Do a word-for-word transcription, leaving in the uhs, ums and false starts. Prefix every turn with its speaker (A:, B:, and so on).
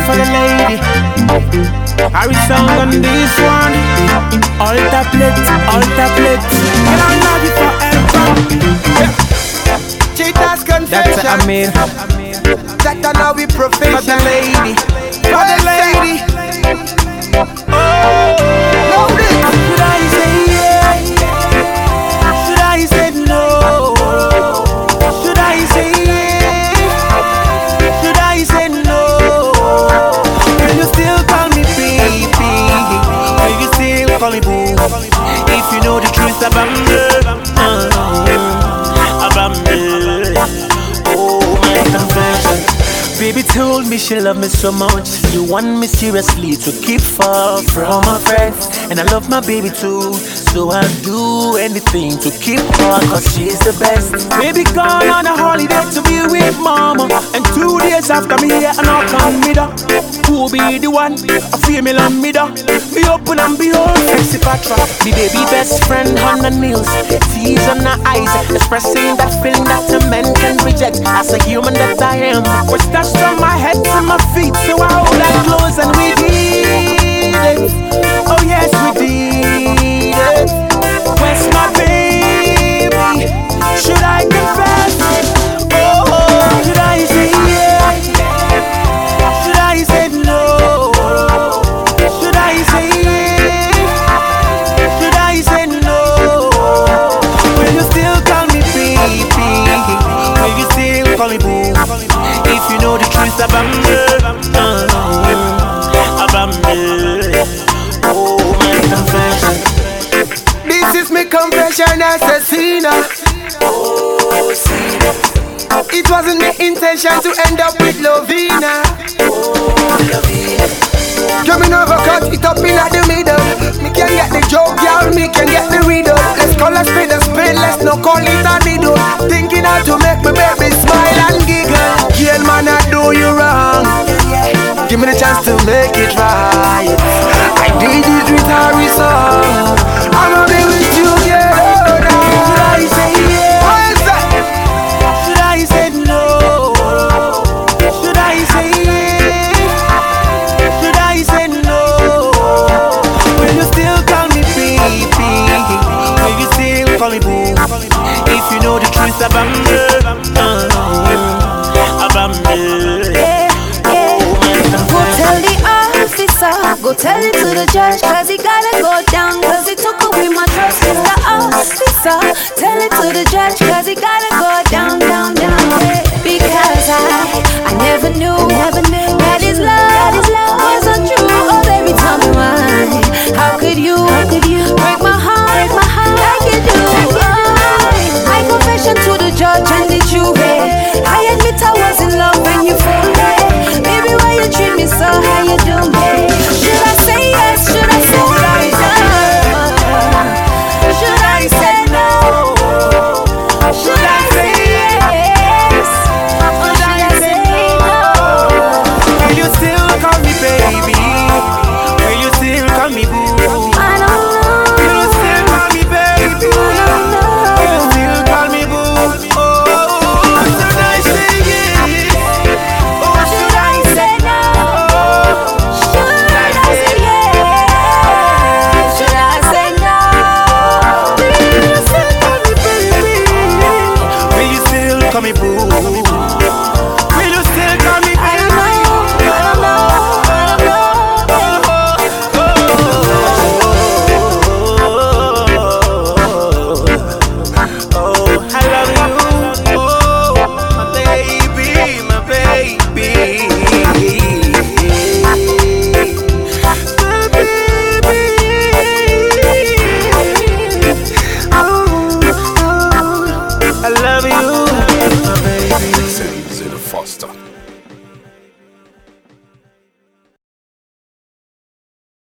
A: for the lady. Harry song on this one. All tablets, all tablets. And I love you forever. Cheetah's confession. That's what I mean. That I know we profession. For the lady, for the lady. Oh, love it. Should I say yeah? Should I say no? Should I say yeah? Should I say no? Will you still call me baby? Will you still call me boo? If you know the truth about me, uh, about me. Oh, my confession. Baby told me she loved me so much. You want me seriously to keep far from my friends. And I love my baby too, so I'll do anything to keep her, cause she's the best. Baby gone on a holiday to be with mama, and two days after me here and I'll come with her. Who be the one? A female on me da. Me open and behold, sexy Patra. The baby best friend on the nails, tears on her eyes, expressing that feeling that a man can reject. As a human that I am, was touched from my head to my feet, so I hold that close and we did it. Oh yes, we did it. Where's my baby? Should I confess? Oh, should I say yeah? Should I say no? Should I say yeah? Should I say no? Will you still call me baby? Will you still call me boo? If you know the truth about me, uh, about me. Oh, my confession. This is my confession, assassina. Oh, Sina. It wasn't my intention to end up with Lovina. Oh, Lovina. Coming over, cut it up in the middle. Me can get the joke, y'all, me can get the riddle. Let's call a spade a spade, let's not call it a needle. Thinking how to make my baby smile and giggle. Yeah, man, I do you wrong. Give me the chance to make it right. I did it with Harry song. I'ma be with you, yeah. Should I say yeah? What is that? Should I say no? Should I say yeah? Should I say no? Will you still call me baby? Will you still call me boo? If you know the truth about me, uh, about me.
B: Go tell the officer, go tell it to the judge, cause he gotta go down, cause he took away my trust. Mister Officer, tell it to the judge, cause he gotta go down, down, down. Because I, I never knew